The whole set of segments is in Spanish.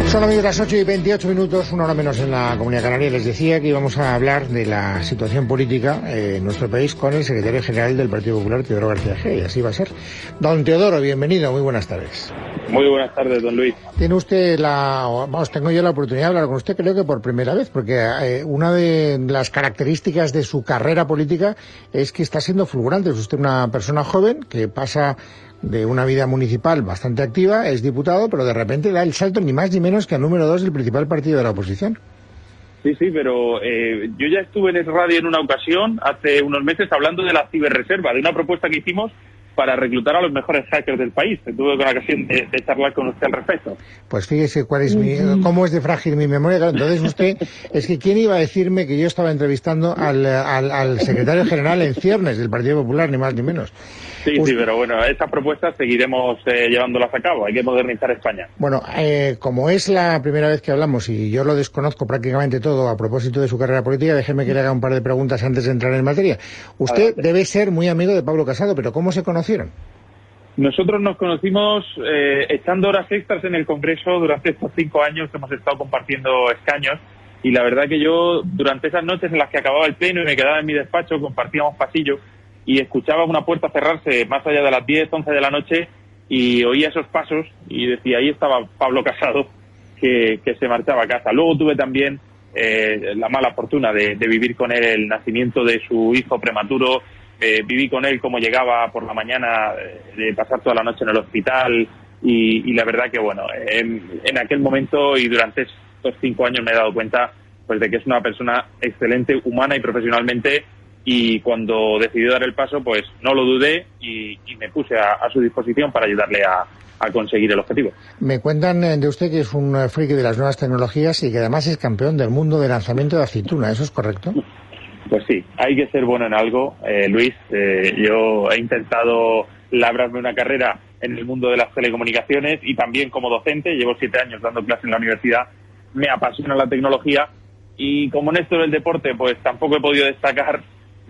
Son amigos las 8:28, una hora menos en la Comunidad Canaria. Les decía que íbamos a hablar de la situación política en nuestro país con el secretario general del Partido Popular, Teodoro García Egea, y así va a ser. Don Teodoro, bienvenido, muy buenas tardes. Muy buenas tardes, don Luis. Tiene usted tengo yo la oportunidad de hablar con usted, creo que por primera vez, porque una de las características de su carrera política es que está siendo fulgurante. Es usted una persona joven que pasa de una vida municipal bastante activa, es diputado, pero de repente da el salto ni más ni menos que al número 2 del principal partido de la oposición. Sí, pero yo ya estuve en el radio en una ocasión, hace unos meses, hablando de la ciberreserva, de una propuesta que hicimos para reclutar a los mejores hackers del país. Tuve la ocasión de charlar con usted al respecto. Pues fíjese cómo es de frágil mi memoria. Claro, entonces usted, es que ¿quién iba a decirme que yo estaba entrevistando al secretario general en ciernes del Partido Popular, ni más ni menos? Sí, pero bueno, estas propuestas seguiremos llevándolas a cabo. Hay que modernizar España. Bueno, como es la primera vez que hablamos y yo lo desconozco prácticamente todo a propósito de su carrera política, déjeme que le haga un par de preguntas antes de entrar en materia. Usted Adelante. Debe ser muy amigo de Pablo Casado, pero ¿cómo se conocieron? Nosotros nos conocimos echando horas extras en el Congreso. Durante estos 5 años hemos estado compartiendo escaños, y la verdad que yo, durante esas noches en las que acababa el pleno y me quedaba en mi despacho, compartíamos pasillo y escuchaba una puerta cerrarse más allá de las 10, 11 de la noche, y oía esos pasos y decía, ahí estaba Pablo Casado, que se marchaba a casa. Luego tuve también la mala fortuna de vivir con él el nacimiento de su hijo prematuro. Viví con él cómo llegaba por la mañana, de pasar toda la noche en el hospital, y la verdad que bueno, en aquel momento y durante estos 5 años me he dado cuenta pues de que es una persona excelente, humana y profesionalmente, y cuando decidió dar el paso pues no lo dudé y me puse a su disposición para ayudarle a conseguir el objetivo. Me cuentan de usted que es un friki de las nuevas tecnologías y que además es campeón del mundo de lanzamiento de aceituna, ¿eso es correcto? Pues sí, hay que ser bueno en algo, Luis. Yo he intentado labrarme una carrera en el mundo de las telecomunicaciones y también como docente. Llevo 7 años dando clases en la universidad. Me apasiona la tecnología y como en esto del deporte pues tampoco he podido destacar.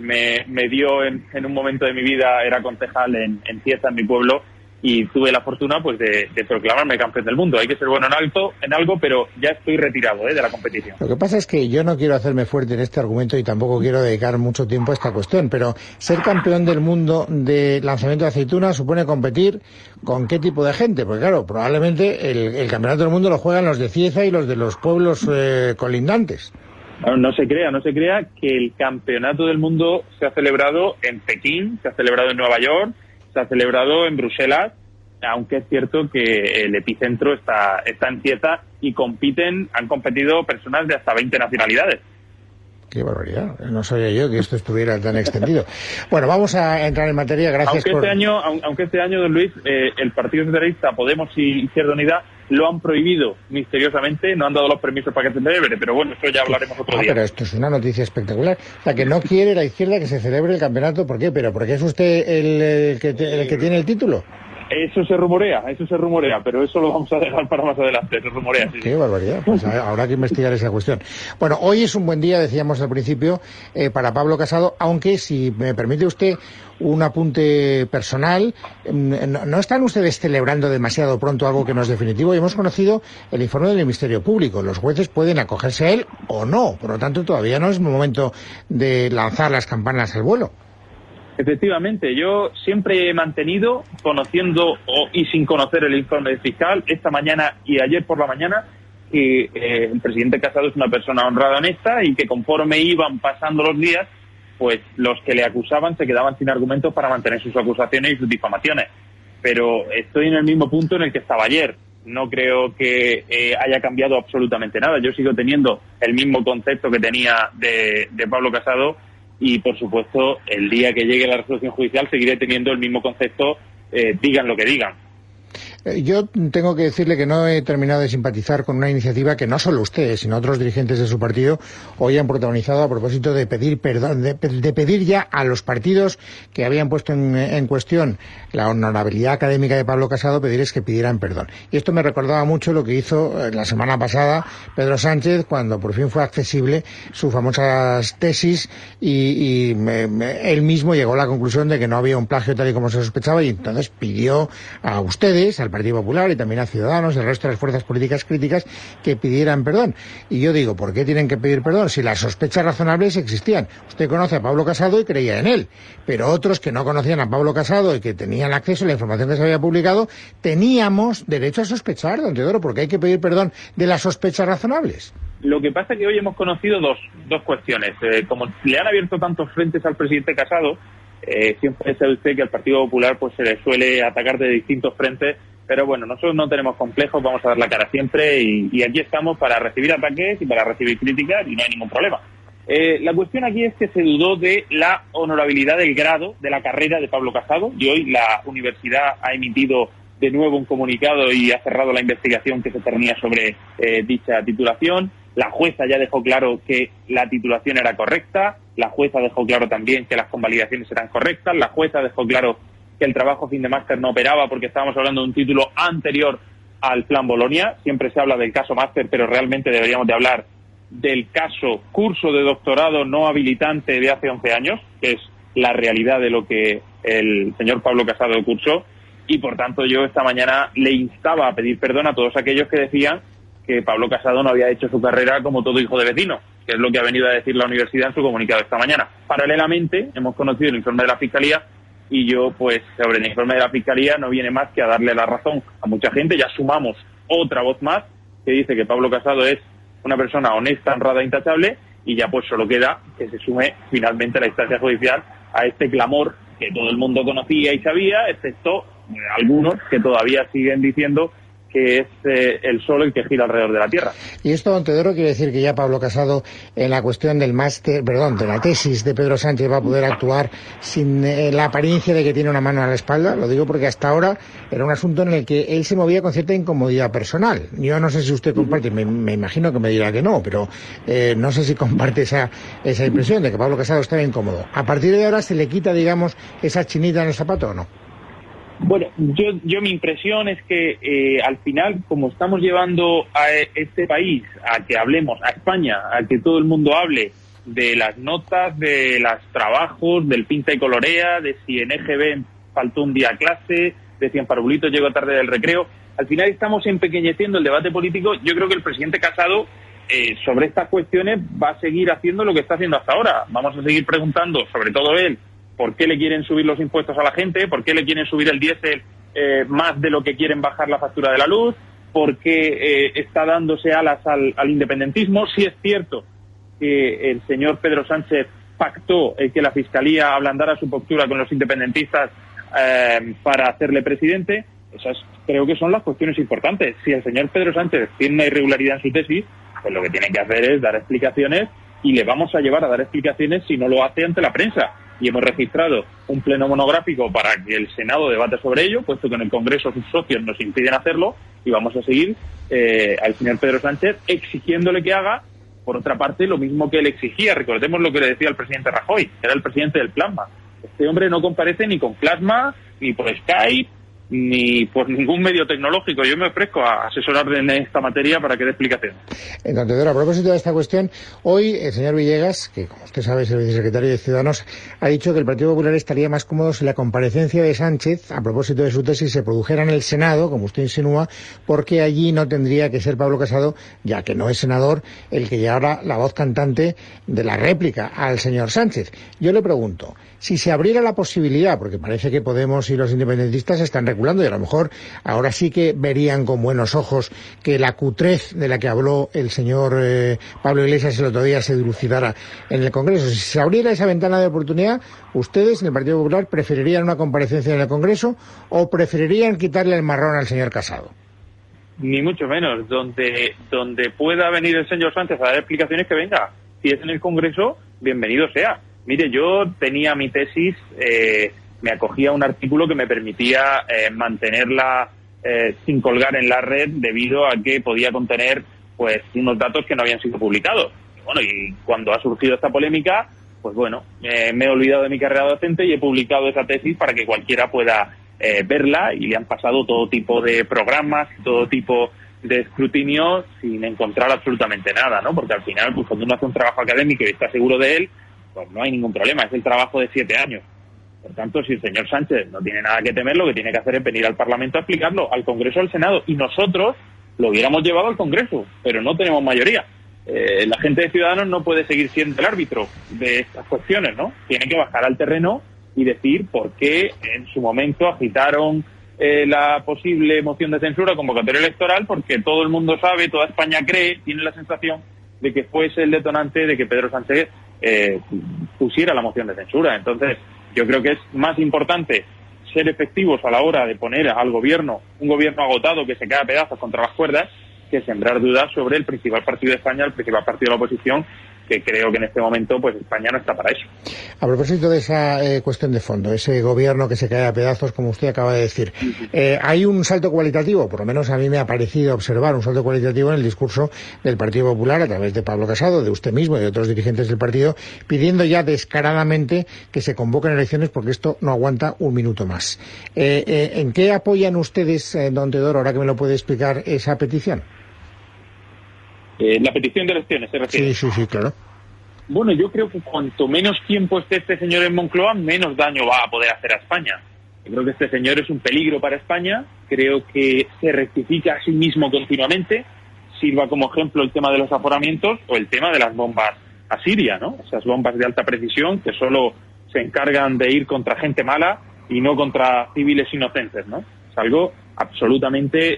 Me dio en un momento de mi vida, era concejal en Cieza, en mi pueblo, y tuve la fortuna pues de proclamarme campeón del mundo. Hay que ser bueno en algo, pero ya estoy retirado de la competición. Lo que pasa es que yo no quiero hacerme fuerte en este argumento y tampoco quiero dedicar mucho tiempo a esta cuestión, pero ser campeón del mundo de lanzamiento de aceituna supone competir con qué tipo de gente, porque claro, probablemente el campeonato del mundo lo juegan los de Cieza y los de los pueblos colindantes. No se crea que el campeonato del mundo se ha celebrado en Pekín, se ha celebrado en Nueva York, se ha celebrado en Bruselas, aunque es cierto que el epicentro está en Cieza y han competido personas de hasta 20 nacionalidades. Qué barbaridad, no sabía yo que esto estuviera tan extendido. Bueno, vamos a entrar en materia, gracias aunque este año, don Luis, el Partido Socialista, Podemos y Izquierda Unida lo han prohibido misteriosamente, no han dado los permisos para que se celebre, pero bueno, eso ya hablaremos otro día. Pero esto es una noticia espectacular. O sea, que no quiere la izquierda que se celebre el campeonato, ¿por qué? ¿Pero porque es usted el que tiene el título? Eso se rumorea, pero eso lo vamos a dejar para más adelante, se rumorea. Sí. Qué barbaridad, pues habrá que investigar esa cuestión. Bueno, hoy es un buen día, decíamos al principio, para Pablo Casado, aunque, si me permite usted un apunte personal, ¿no están ustedes celebrando demasiado pronto algo que no es definitivo? Y hemos conocido el informe del Ministerio Público. Los jueces pueden acogerse a él o no, por lo tanto todavía no es momento de lanzar las campanas al vuelo. Efectivamente, yo siempre he mantenido, conociendo y sin conocer el informe fiscal, esta mañana y ayer por la mañana, que el presidente Casado es una persona honrada, honesta, y que conforme iban pasando los días, pues los que le acusaban se quedaban sin argumentos para mantener sus acusaciones y sus difamaciones. Pero estoy en el mismo punto en el que estaba ayer. No creo que haya cambiado absolutamente nada. Yo sigo teniendo el mismo concepto que tenía de Pablo Casado. Y, por supuesto, el día que llegue la resolución judicial seguiré teniendo el mismo concepto, digan lo que digan. Yo tengo que decirle que no he terminado de simpatizar con una iniciativa que no solo usted, sino otros dirigentes de su partido hoy han protagonizado a propósito de pedir perdón, de pedir ya a los partidos que habían puesto en cuestión la honorabilidad académica de Pablo Casado, pedirles que pidieran perdón. Y esto me recordaba mucho lo que hizo la semana pasada Pedro Sánchez cuando por fin fue accesible sus famosas tesis y él mismo llegó a la conclusión de que no había un plagio tal y como se sospechaba, y entonces pidió a ustedes, al al Partido Popular y también a Ciudadanos y al resto de las fuerzas políticas críticas que pidieran perdón. Y yo digo, ¿por qué tienen que pedir perdón si las sospechas razonables existían? Usted conoce a Pablo Casado y creía en él, pero otros que no conocían a Pablo Casado y que tenían acceso a la información que se había publicado, teníamos derecho a sospechar, don Teodoro, porque hay que pedir perdón de las sospechas razonables. Lo que pasa es que hoy hemos conocido dos cuestiones. Como le han abierto tantos frentes al presidente Casado, siempre sabe usted que al Partido Popular pues se le suele atacar de distintos frentes, pero bueno, nosotros no tenemos complejos, vamos a dar la cara siempre y aquí estamos para recibir ataques y para recibir críticas y no hay ningún problema. La cuestión aquí es que se dudó de la honorabilidad del grado de la carrera de Pablo Casado y hoy la universidad ha emitido de nuevo un comunicado y ha cerrado la investigación que se tenía sobre dicha titulación. La jueza ya dejó claro que la titulación era correcta, la jueza dejó claro también que las convalidaciones eran correctas, la jueza dejó claro que el trabajo fin de máster no operaba porque estábamos hablando de un título anterior al Plan Bolonia. Siempre se habla del caso máster, pero realmente deberíamos de hablar del caso curso de doctorado no habilitante de hace 11 años, que es la realidad de lo que el señor Pablo Casado cursó, y por tanto yo esta mañana le instaba a pedir perdón a todos aquellos que decían que Pablo Casado no había hecho su carrera como todo hijo de vecino, que es lo que ha venido a decir la universidad en su comunicado esta mañana. Paralelamente, hemos conocido el informe de la Fiscalía y yo, pues, sobre el informe de la Fiscalía no viene más que a darle la razón a mucha gente. Ya sumamos otra voz más que dice que Pablo Casado es una persona honesta, honrada e intachable, y ya pues solo queda que se sume finalmente la instancia judicial a este clamor que todo el mundo conocía y sabía, excepto algunos que todavía siguen diciendo que es el sol el que gira alrededor de la Tierra. Y esto, don Teodoro, quiere decir que ya Pablo Casado, en la cuestión del máster, de la tesis de Pedro Sánchez, va a poder actuar sin la apariencia de que tiene una mano a la espalda. Lo digo porque hasta ahora era un asunto en el que él se movía con cierta incomodidad personal. Yo no sé si usted comparte, me imagino que me dirá que no, pero no sé si comparte esa impresión de que Pablo Casado estaba incómodo. ¿A partir de ahora se le quita, digamos, esa chinita en el zapato o no? Bueno, yo mi impresión es que al final, como estamos llevando a este país a que hablemos, a España, a que todo el mundo hable de las notas, de los trabajos, del pinta y colorea, de si en EGB faltó un día a clase, de si en Parvulito llegó tarde del recreo, al final estamos empequeñeciendo el debate político. Yo creo que el presidente Casado sobre estas cuestiones va a seguir haciendo lo que está haciendo hasta ahora. Vamos a seguir preguntando, sobre todo él, ¿por qué le quieren subir los impuestos a la gente? ¿Por qué le quieren subir el diésel más de lo que quieren bajar la factura de la luz? ¿Por qué está dándose alas al independentismo? Sí es cierto que el señor Pedro Sánchez pactó que la Fiscalía ablandara su postura con los independentistas para hacerle presidente. Esas creo que son las cuestiones importantes. Si el señor Pedro Sánchez tiene una irregularidad en su tesis, pues lo que tiene que hacer es dar explicaciones y le vamos a llevar a dar explicaciones si no lo hace ante la prensa. Y hemos registrado un pleno monográfico para que el Senado debate sobre ello, puesto que en el Congreso sus socios nos impiden hacerlo, y vamos a seguir al señor Pedro Sánchez exigiéndole que haga, por otra parte, lo mismo que él exigía. Recordemos lo que le decía el presidente Rajoy, que era el presidente del Plasma. Este hombre no comparece ni con Plasma, ni por Skype, ni por ningún medio tecnológico. Yo me ofrezco a asesorarle en esta materia para que dé explicaciones. Don Teodoro, a propósito de esta cuestión, hoy el señor Villegas, que como usted sabe es el vicesecretario de Ciudadanos, ha dicho que el Partido Popular estaría más cómodo si la comparecencia de Sánchez, a propósito de su tesis, se produjera en el Senado, como usted insinúa, porque allí no tendría que ser Pablo Casado, ya que no es senador, el que llevara la voz cantante de la réplica al señor Sánchez. Yo le pregunto, si se abriera la posibilidad, porque parece que Podemos y los independentistas están reculando y a lo mejor ahora sí que verían con buenos ojos que la cutrez de la que habló el señor Pablo Iglesias el otro día se dilucidara en el Congreso. Si se abriera esa ventana de oportunidad, ¿ustedes en el Partido Popular preferirían una comparecencia en el Congreso o preferirían quitarle el marrón al señor Casado? Ni mucho menos. Donde pueda venir el señor Sánchez a dar explicaciones, que venga. Si es en el Congreso, bienvenido sea. Mire, yo tenía mi tesis, me acogía a un artículo que me permitía mantenerla sin colgar en la red debido a que podía contener pues unos datos que no habían sido publicados. Bueno, y cuando ha surgido esta polémica, pues bueno, me he olvidado de mi carrera docente y he publicado esa tesis para que cualquiera pueda verla, y le han pasado todo tipo de programas, todo tipo de escrutinio sin encontrar absolutamente nada, ¿no? Porque al final, pues cuando uno hace un trabajo académico y está seguro de él, pues no hay ningún problema, es el trabajo de 7 años. Por tanto, si el señor Sánchez no tiene nada que temer, lo que tiene que hacer es venir al Parlamento a explicarlo, al Congreso, al Senado, y nosotros lo hubiéramos llevado al Congreso, pero no tenemos mayoría. La gente de Ciudadanos no puede seguir siendo el árbitro de estas cuestiones, ¿no? Tiene que bajar al terreno y decir por qué en su momento agitaron la posible moción de censura, convocatoria electoral, porque todo el mundo sabe, toda España cree, tiene la sensación de que fuese el detonante de que Pedro Sánchez pusiera la moción de censura. Entonces, yo creo que es más importante ser efectivos a la hora de poner al gobierno, un gobierno agotado que se cae a pedazos contra las cuerdas, que sembrar dudas sobre el principal partido de España, el principal partido de la oposición, que creo que en este momento pues España no está para eso. A propósito de esa cuestión de fondo, ese gobierno que se cae a pedazos, como usted acaba de decir, hay un salto cualitativo, por lo menos a mí me ha parecido observar un salto cualitativo en el discurso del Partido Popular a través de Pablo Casado, de usted mismo y de otros dirigentes del partido, pidiendo ya descaradamente que se convoquen elecciones porque esto no aguanta un minuto más. ¿En qué apoyan ustedes, don Teodoro, ahora que me lo puede explicar, esa petición? La petición de elecciones, ¿se refiere? Sí, claro. Bueno, yo creo que cuanto menos tiempo esté este señor en Moncloa, menos daño va a poder hacer a España. Yo creo que este señor es un peligro para España, creo que se rectifica a sí mismo continuamente, sirva como ejemplo el tema de los aforamientos o el tema de las bombas a Siria, ¿no? Esas bombas de alta precisión que solo se encargan de ir contra gente mala y no contra civiles inocentes, ¿no? Es algo absolutamente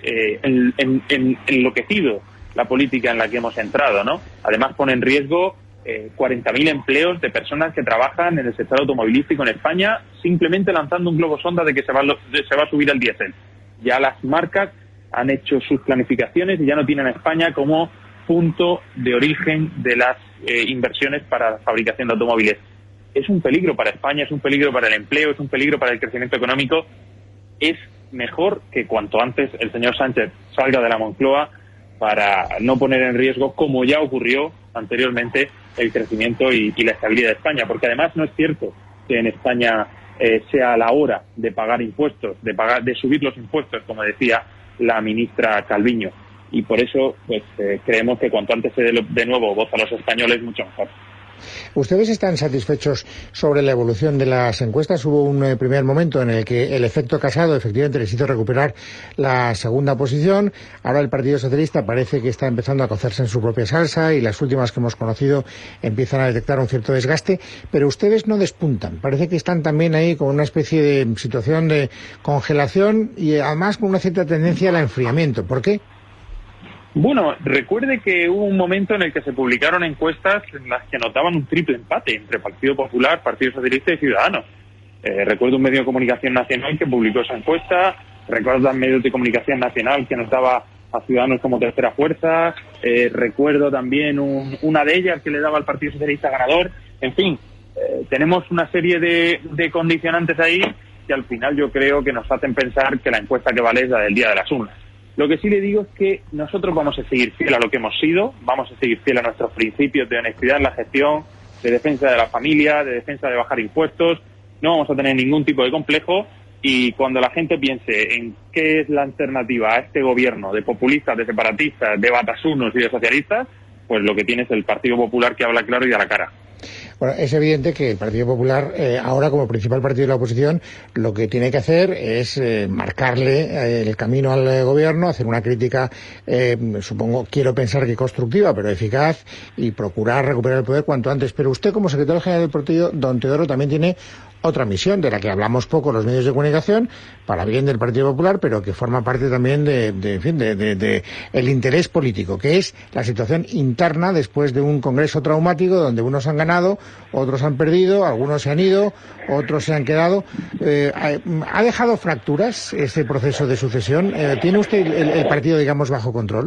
enloquecido la política en la que hemos entrado, ¿no? Además pone en riesgo 40.000 empleos de personas que trabajan en el sector automovilístico en España, simplemente lanzando un globo sonda de que se va a subir el diésel. Ya las marcas han hecho sus planificaciones y ya no tienen a España como punto de origen de las inversiones para la fabricación de automóviles. Es un peligro para España, es un peligro para el empleo, es un peligro para el crecimiento económico. Es mejor que cuanto antes el señor Sánchez salga de la Moncloa para no poner en riesgo, como ya ocurrió anteriormente, el crecimiento y la estabilidad de España. Porque además no es cierto que en España sea la hora de pagar impuestos, de subir los impuestos, como decía la ministra Calviño. Y por eso pues creemos que cuanto antes se dé de nuevo voz a los españoles, mucho mejor. ¿Ustedes están satisfechos sobre la evolución de las encuestas? Hubo un primer momento en el que el efecto Casado efectivamente les hizo recuperar la segunda posición. Ahora el Partido Socialista parece que está empezando a cocerse en su propia salsa y las últimas que hemos conocido empiezan a detectar un cierto desgaste, pero ustedes no despuntan. Parece que están también ahí con una especie de situación de congelación y además con una cierta tendencia al enfriamiento. ¿Por qué? Bueno, recuerde que hubo un momento en el que se publicaron encuestas en las que notaban un triple empate entre Partido Popular, Partido Socialista y Ciudadanos. Recuerdo un medio de comunicación nacional que publicó esa encuesta, recuerdo a medios de comunicación nacional que notaba a Ciudadanos como tercera fuerza, recuerdo también una de ellas que le daba al Partido Socialista ganador. En fin, tenemos una serie de condicionantes ahí que al final yo creo que nos hacen pensar que la encuesta que vale es la del día de las urnas. Lo que sí le digo es que nosotros vamos a seguir fiel a lo que hemos sido, vamos a seguir fiel a nuestros principios de honestidad en la gestión, de defensa de la familia, de defensa de bajar impuestos. No vamos a tener ningún tipo de complejo y cuando la gente piense en qué es la alternativa a este gobierno de populistas, de separatistas, de batasunos y de socialistas, pues lo que tiene es el Partido Popular que habla claro y a la cara. Bueno, es evidente que el Partido Popular, ahora como principal partido de la oposición, lo que tiene que hacer es marcarle el camino al gobierno, hacer una crítica, supongo, quiero pensar que constructiva, pero eficaz, y procurar recuperar el poder cuanto antes. Pero usted, como secretario general del partido, don Teodoro, también tiene otra misión, de la que hablamos poco los medios de comunicación, para bien del Partido Popular, pero que forma parte también de el interés político, que es la situación interna después de un congreso traumático donde unos han ganado, otros han perdido, algunos se han ido, otros se han quedado. ¿Ha dejado fracturas este proceso de sucesión? ¿Tiene usted el partido, digamos, bajo control?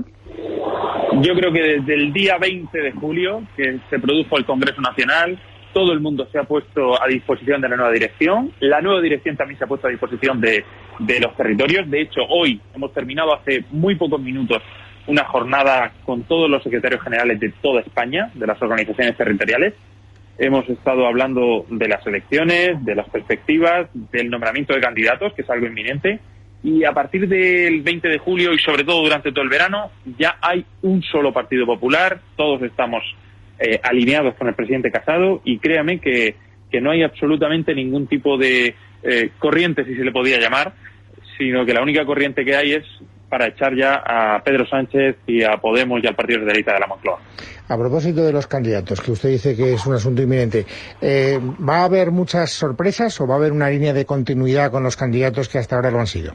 Yo creo que desde el día 20 de julio, que se produjo el Congreso Nacional, todo el mundo se ha puesto a disposición de la nueva dirección. La nueva dirección también se ha puesto a disposición de los territorios. De hecho, hoy hemos terminado hace muy pocos minutos una jornada con todos los secretarios generales de toda España, de las organizaciones territoriales. Hemos estado hablando de las elecciones, de las perspectivas, del nombramiento de candidatos, que es algo inminente. Y a partir del 20 de julio y sobre todo durante todo el verano, ya hay un solo Partido Popular. Todos estamos alineados con el presidente Casado y créame que que no hay absolutamente ningún tipo de corriente, si se le podía llamar, sino que la única corriente que hay es para echar ya a Pedro Sánchez y a Podemos y al Partido Socialista de la Moncloa. A propósito de los candidatos, que usted dice que es un asunto inminente, ¿va a haber muchas sorpresas o va a haber una línea de continuidad con los candidatos que hasta ahora lo han sido?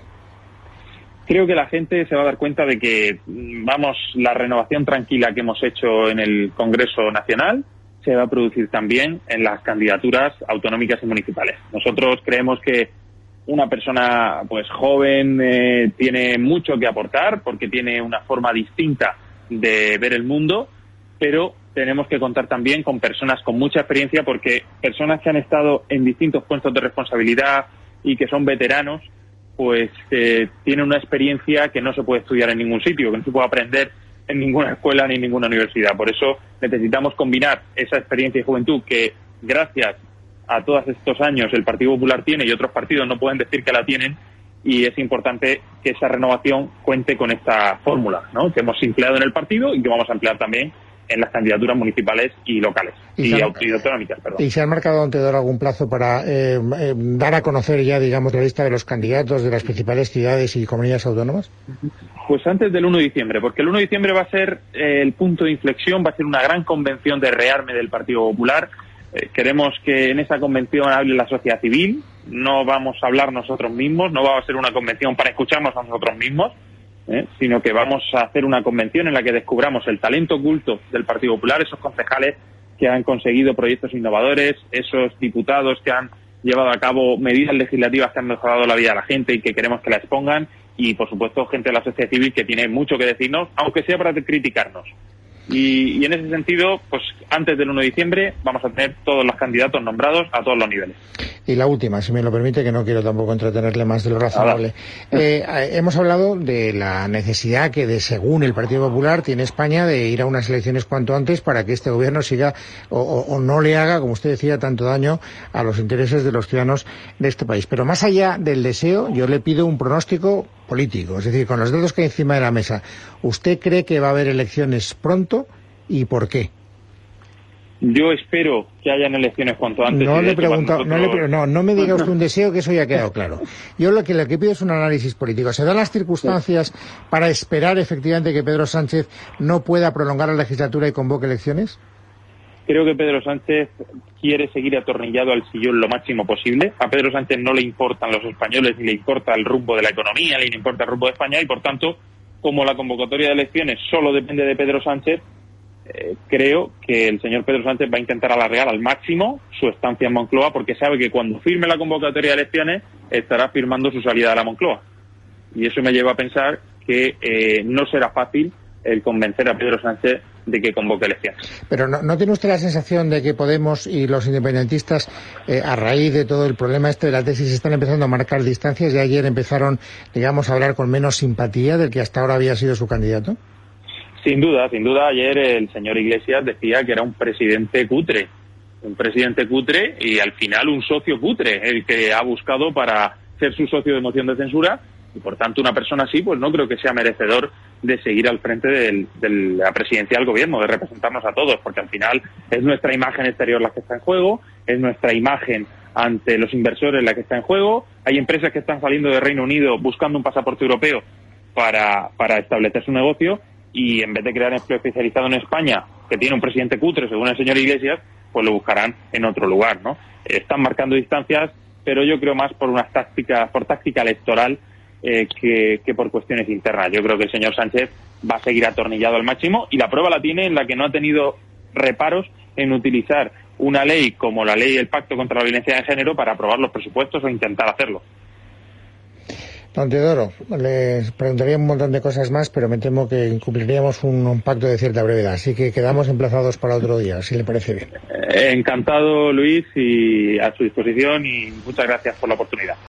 Creo que la gente se va a dar cuenta de que, la renovación tranquila que hemos hecho en el Congreso Nacional se va a producir también en las candidaturas autonómicas y municipales. Nosotros creemos que una persona pues joven tiene mucho que aportar porque tiene una forma distinta de ver el mundo, pero tenemos que contar también con personas con mucha experiencia, porque personas que han estado en distintos puestos de responsabilidad y que son veteranos, pues tienen una experiencia que no se puede estudiar en ningún sitio, que no se puede aprender en ninguna escuela ni en ninguna universidad. Por eso necesitamos combinar esa experiencia y juventud que, gracias a todos estos años, el Partido Popular tiene y otros partidos no pueden decir que la tienen, y es importante que esa renovación cuente con esta fórmula, ¿no?, que hemos empleado en el partido y que vamos a emplear también en las candidaturas municipales y locales y autonómicas, perdón. ¿Y se han marcado ante algún plazo para dar a conocer ya, digamos, la lista de los candidatos de las principales ciudades y comunidades autónomas? Pues antes del 1 de diciembre, porque el 1 de diciembre va a ser el punto de inflexión, va a ser una gran convención de rearme del Partido Popular. Queremos que en esa convención hable la sociedad civil, no vamos a hablar nosotros mismos, no va a ser una convención para escucharnos a nosotros mismos, sino que vamos a hacer una convención en la que descubramos el talento oculto del Partido Popular, esos concejales que han conseguido proyectos innovadores, esos diputados que han llevado a cabo medidas legislativas que han mejorado la vida de la gente y que queremos que la expongan, y por supuesto gente de la sociedad civil que tiene mucho que decirnos, aunque sea para criticarnos. Y en ese sentido, pues antes del 1 de diciembre vamos a tener todos los candidatos nombrados a todos los niveles. Y la última, si me lo permite, que no quiero tampoco entretenerle más de lo razonable. Hemos hablado de la necesidad que, según el Partido Popular, tiene España de ir a unas elecciones cuanto antes para que este gobierno siga o no le haga, como usted decía, tanto daño a los intereses de los ciudadanos de este país. Pero más allá del deseo, yo le pido un pronóstico político, es decir, con los dedos que hay encima de la mesa. ¿Usted cree que va a haber elecciones pronto y por qué? Yo espero que hayan elecciones cuanto antes. No le pregunto, no me diga usted un deseo, que eso ya ha quedado claro. Yo lo que pido es un análisis político. ¿Se dan las circunstancias para esperar efectivamente que Pedro Sánchez no pueda prolongar la legislatura y convoque elecciones? Creo que Pedro Sánchez quiere seguir atornillado al sillón lo máximo posible. A Pedro Sánchez no le importan los españoles, ni le importa el rumbo de la economía, ni le importa el rumbo de España, y por tanto, como la convocatoria de elecciones solo depende de Pedro Sánchez, creo que el señor Pedro Sánchez va a intentar alargar al máximo su estancia en Moncloa, porque sabe que cuando firme la convocatoria de elecciones estará firmando su salida de la Moncloa. Y eso me lleva a pensar que no será fácil el convencer a Pedro Sánchez de que convoque elecciones. Pero ¿no tiene usted la sensación de que Podemos y los independentistas, a raíz de todo el problema de la tesis, están empezando a marcar distancias y ayer empezaron, digamos, a hablar con menos simpatía del que hasta ahora había sido su candidato? Sin duda. Ayer el señor Iglesias decía que era un presidente cutre y al final un socio cutre, el que ha buscado para ser su socio de moción de censura, y por tanto una persona así pues no creo que sea merecedor de seguir al frente de la presidencia del gobierno, de representarnos a todos, porque al final es nuestra imagen exterior la que está en juego, es nuestra imagen ante los inversores la que está en juego. Hay empresas que están saliendo de Reino Unido buscando un pasaporte europeo para establecer su negocio, y en vez de crear empleo especializado en España, que tiene un presidente cutre, según el señor Iglesias, pues lo buscarán en otro lugar, ¿no? Están marcando distancias, pero yo creo más por táctica electoral que por cuestiones internas. Yo creo que el señor Sánchez va a seguir atornillado al máximo, y la prueba la tiene en la que no ha tenido reparos en utilizar una ley como la ley del Pacto contra la Violencia de Género para aprobar los presupuestos o intentar hacerlo. Don Teodoro, les preguntaría un montón de cosas más, pero me temo que incumpliríamos un pacto de cierta brevedad, así que quedamos emplazados para otro día, si le parece bien. Encantado, Luis, y a su disposición, y muchas gracias por la oportunidad.